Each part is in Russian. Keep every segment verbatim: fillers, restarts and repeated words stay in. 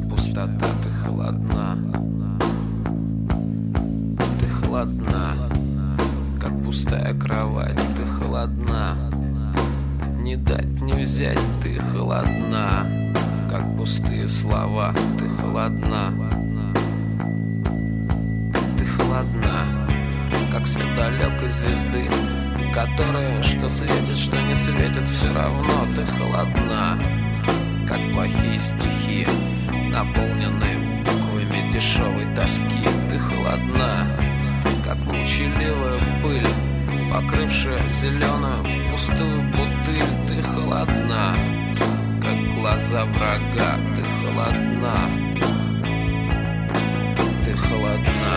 пустота, ты холодна. Ты холодна, как пустая кровать, ты холодна. Не дать, не взять, ты холодна, как пустые слова, ты холодна. Ты холодна, как свет далекой звезды, которая что светит, что не светит, все равно ты холодна, как плохие стихи, наполненные буквами дешевой тоски. Ты холодна, как молчаливая пыль, покрывшая зеленую пустую бутыль. Ты холодна, как глаза врага. Ты холодна, ты холодна.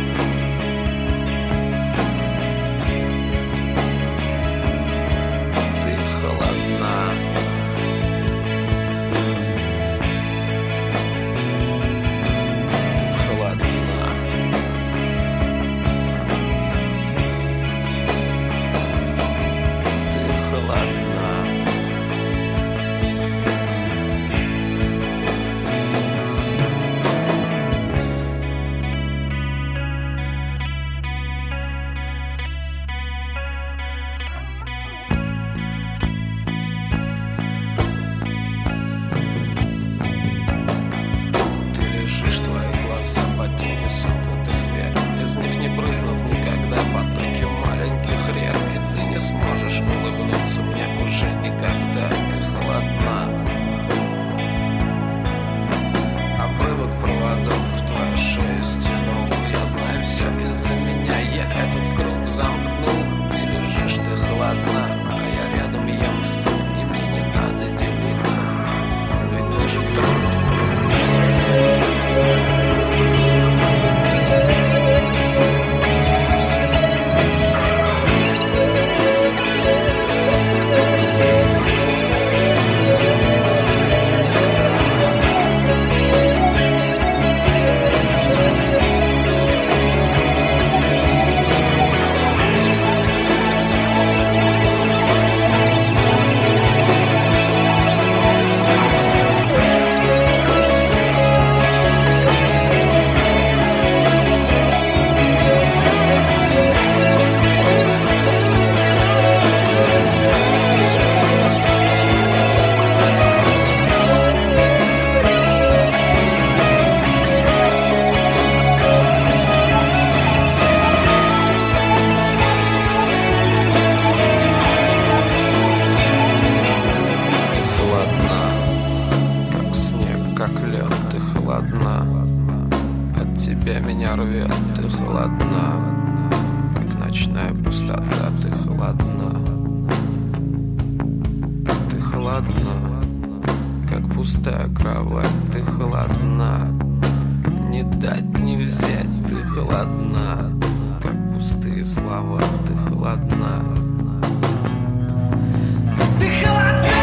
Ты холодна. Ты холодна. Ты холодна. Ты лежишь, твои глаза под тенью сомкнутых век, из них не брызнут никогда потоки маленьких рек, и ты не сможешь улыбнуться мне уже никогда. Ты холодна. Обрывок проводов в твою шею стянул. Я знаю все из-за меня, я этот круг замкнул. Ты лежишь, ты холодна, а я рядом ем суп, и мне не надо делиться, ведь ты же труп. Ты холодна, от тебя меня рвет. Ты холодна, как ночная пустота. Ты холодна. Ты холодна, как пустая кровать. Ты холодна, не дать, не взять. Ты холодна, как пустые слова. Ты холодна. Ты холодна.